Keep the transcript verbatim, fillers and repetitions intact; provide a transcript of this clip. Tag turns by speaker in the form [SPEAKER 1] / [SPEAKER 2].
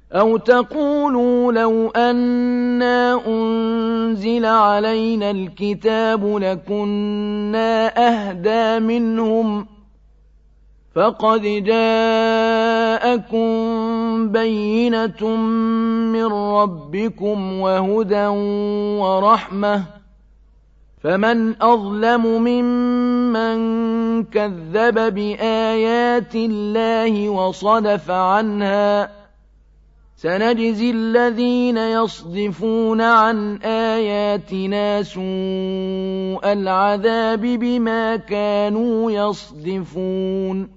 [SPEAKER 1] أَوْ تَقُولُوا لَوْ أَنَّا أُنزِلَ عَلَيْنَا الْكِتَابُ لَكُنَّا أَهْدَىٰ مِنْهُمْ ۚ فَقَدْ جَاءَكُم بَيِّنَةٌ مِّن رَّبِّكُمْ وَهُدًى وَرَحْمَةٌ ۚ فَمَنْ أَظْلَمُ مِمَّن كَذَّبَ بِآيَاتِ اللَّهِ وَصَدَفَ عَنْهَا ۗ سَنَجْزِي الَّذِينَ يَصْدِفُونَ عَنْ آيَاتِنَا سُوءَ الْعَذَابِ بِمَا كَانُوا يَصْدِفُونَ